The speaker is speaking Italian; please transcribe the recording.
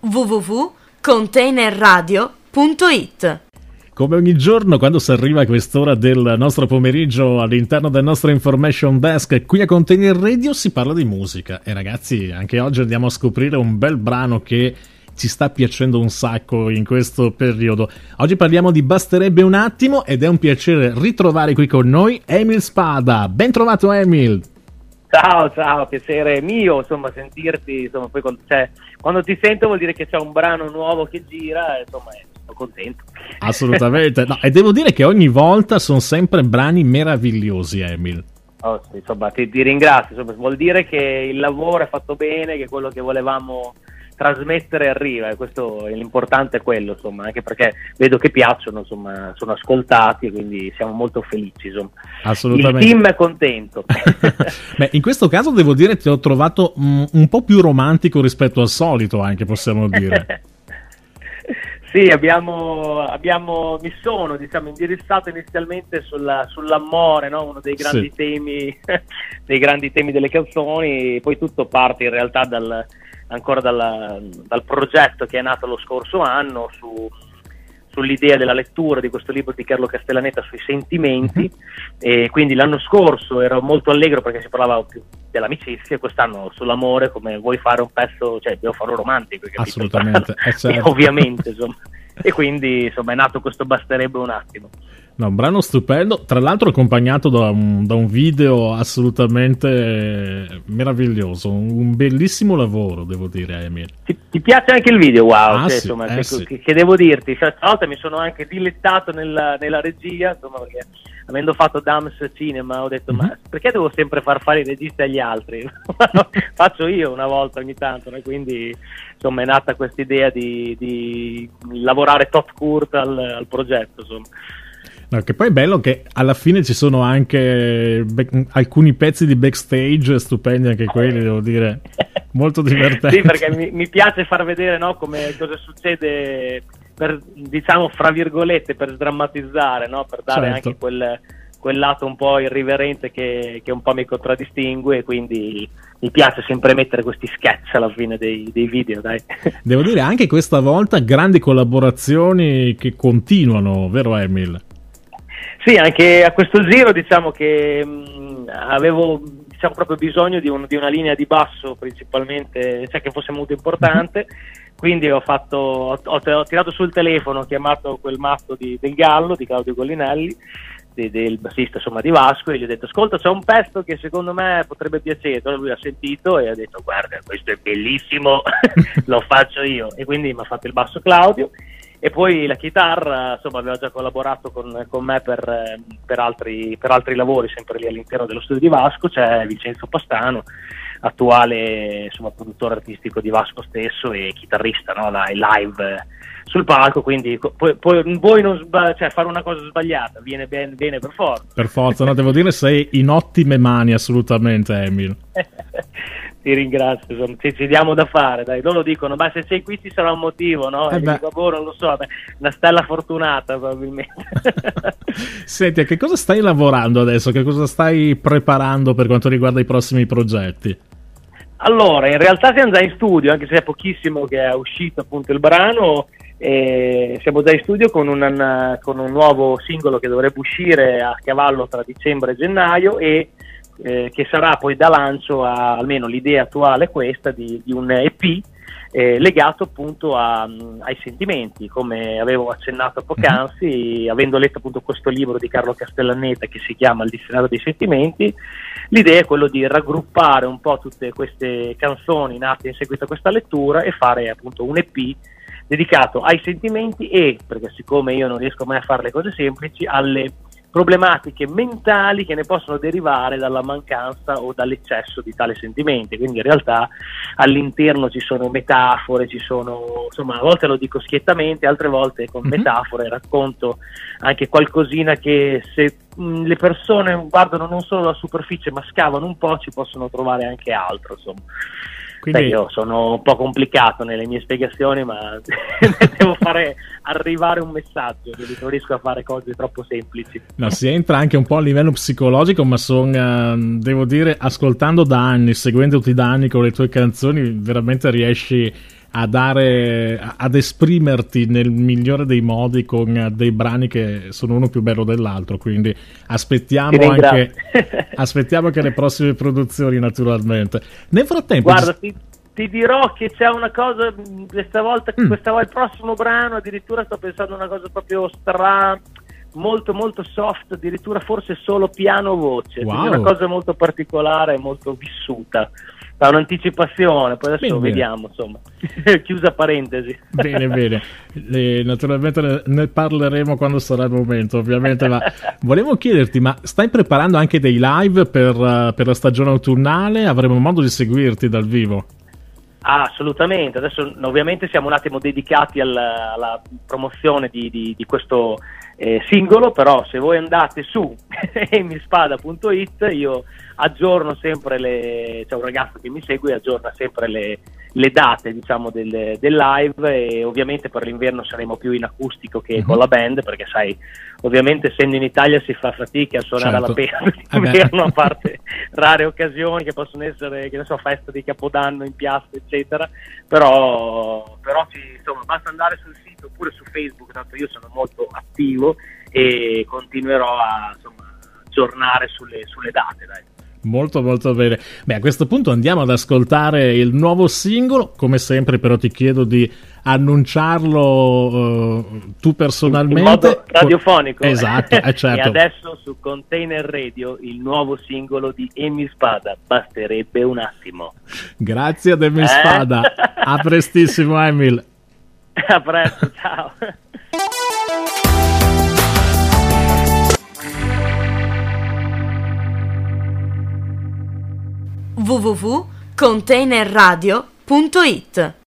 www.containerradio.it. Come ogni giorno, quando si arriva a quest'ora del nostro pomeriggio all'interno del nostro information desk qui a Container Radio, si parla di musica. E ragazzi, anche oggi andiamo a scoprire un bel brano che ci sta piacendo un sacco in questo periodo. Oggi parliamo di Basterebbe un attimo ed è un piacere ritrovare qui con noi Emil Spada. Ben trovato, Emil! Ciao, piacere mio, insomma, sentirti, insomma, poi quando ti sento vuol dire che c'è un brano nuovo che gira, insomma, sono contento. Assolutamente, no, e devo dire che ogni volta sono sempre brani meravigliosi, Emil. Oh, sì, insomma, ti ringrazio, insomma, vuol dire che il lavoro è fatto bene, che quello che volevamo trasmettere arriva, e questo è l'importante, è quello, insomma, anche perché vedo che piacciono, insomma, sono ascoltati, quindi siamo molto felici, insomma. Assolutamente. Il team è contento. Beh, in questo caso devo dire che ti ho trovato un po' più romantico rispetto al solito, anche possiamo dire. Sì, mi sono, diciamo, indirizzato inizialmente sull'amore, no? Uno dei grandi temi dei grandi temi delle canzoni, poi tutto parte in realtà dal progetto che è nato lo scorso anno sull'idea della lettura di questo libro di Carlo Castellaneta sui sentimenti, e quindi l'anno scorso ero molto allegro perché si parlava più dell'amicizia, e quest'anno sull'amore, come vuoi fare un pezzo, cioè devo farlo romantico, assolutamente, certo. Ovviamente, insomma. E quindi, insomma, è nato questo Basterebbe un attimo. No, un brano stupendo, tra l'altro accompagnato da un video assolutamente meraviglioso, un bellissimo lavoro, devo dire, Emil. Ti piace anche il video? Wow, sì, insomma, sì. Che devo dirti, cioè, tra l'altro mi sono anche dilettato nella regia, insomma, perché avendo fatto Dams Cinema ho detto ma perché devo sempre far fare i registi agli altri? Faccio io una volta ogni tanto, no? Quindi insomma è nata questa idea di lavorare tot court al progetto, insomma. No, che poi è bello che alla fine ci sono anche alcuni pezzi di backstage stupendi, anche quelli, devo dire, molto divertenti. Sì, perché mi piace far vedere, no, come cosa succede, per, diciamo, fra virgolette, per sdrammatizzare, no, per dare anche quel lato un po' irriverente che un po' mi contraddistingue, e quindi mi piace sempre mettere questi sketch alla fine dei video, dai. Devo dire anche questa volta grandi collaborazioni che continuano, vero Emil? Sì, anche a questo giro diciamo che avevo, diciamo, proprio bisogno di una linea di basso principalmente, cioè che fosse molto importante, quindi ho tirato sul telefono, ho chiamato quel matto del Gallo, di Claudio Gollinelli, del bassista, insomma, di Vasco, e gli ho detto ascolta, c'è un pezzo che secondo me potrebbe piacere. Allora lui ha sentito e ha detto guarda, questo è bellissimo, lo faccio io, e quindi mi ha fatto il basso Claudio. E poi la chitarra, insomma, aveva già collaborato con me per altri lavori, sempre lì all'interno dello studio di Vasco. C'è Vincenzo Pastano, attuale, insomma, produttore artistico di Vasco stesso e chitarrista, no? Live sul palco, quindi vuoi non cioè, fare una cosa sbagliata, viene bene per forza. Per forza, no, devo dire sei in ottime mani, assolutamente, Emil. Ti ringrazio, insomma, ci diamo da fare, dai. Loro dicono, ma se sei qui ci sarà un motivo, no? E dico, non lo so, una stella fortunata probabilmente. Senti, a che cosa stai lavorando adesso? Che cosa stai preparando per quanto riguarda i prossimi progetti? Allora, in realtà siamo già in studio, anche se è pochissimo che è uscito appunto il brano, siamo già in studio con un nuovo singolo che dovrebbe uscire a cavallo tra dicembre e gennaio, e che sarà poi da lancio almeno l'idea attuale è questa di un EP legato appunto ai sentimenti, come avevo accennato poc'anzi, avendo letto appunto questo libro di Carlo Castellaneta che si chiama Il dizionario dei sentimenti. L'idea è quello di raggruppare un po' tutte queste canzoni nate in seguito a questa lettura e fare appunto un EP dedicato ai sentimenti, e perché siccome io non riesco mai a fare le cose semplici, alle problematiche mentali che ne possono derivare dalla mancanza o dall'eccesso di tali sentimenti. Quindi in realtà all'interno ci sono metafore, ci sono, insomma, a volte lo dico schiettamente, altre volte con metafore racconto anche qualcosina che, se le persone guardano non solo la superficie ma scavano un po', ci possono trovare anche altro, insomma. Quindi io sono un po' complicato nelle mie spiegazioni, ma devo fare arrivare un messaggio, quindi non riesco a fare cose troppo semplici. No, si entra anche un po' a livello psicologico, ma devo dire, ascoltando da anni, seguendoti da anni con le tue canzoni, veramente riesci ad esprimerti nel migliore dei modi con dei brani che sono uno più bello dell'altro, quindi aspettiamo anche le prossime produzioni, naturalmente. Nel frattempo, guarda, ti dirò che c'è una cosa questa volta, il prossimo brano addirittura sto pensando a una cosa proprio molto molto soft, addirittura forse solo piano voce, quindi una cosa molto particolare, molto vissuta, da un'anticipazione, poi adesso vediamo, insomma. Chiusa parentesi. Bene, naturalmente ne parleremo quando sarà il momento, ovviamente, ma volevo chiederti, ma stai preparando anche dei live per la stagione autunnale? Avremo modo di seguirti dal vivo? Assolutamente, adesso ovviamente siamo un attimo dedicati alla promozione di questo singolo, però se voi andate su emilspada.it io aggiorno sempre c'è un ragazzo che mi segue e aggiorna sempre le date, diciamo, del live, e ovviamente per l'inverno saremo più in acustico che con la band, perché sai, ovviamente essendo in Italia si fa fatica a suonare all'aperto d'inverno, a parte rare occasioni che possono essere, che ne so, festa di Capodanno in piazza eccetera, però insomma basta andare sul sito oppure su Facebook, tanto io sono molto attivo e continuerò a aggiornare sulle date, dai. Molto molto bene. Beh, a questo punto andiamo ad ascoltare il nuovo singolo. Come sempre però ti chiedo di annunciarlo tu personalmente in modo radiofonico. Esatto, certo. E adesso su Container Radio il nuovo singolo di Emil Spada, Basterebbe un attimo. Grazie ad Emil Spada. A prestissimo, Emil. A presto, ciao. www.containerradio.it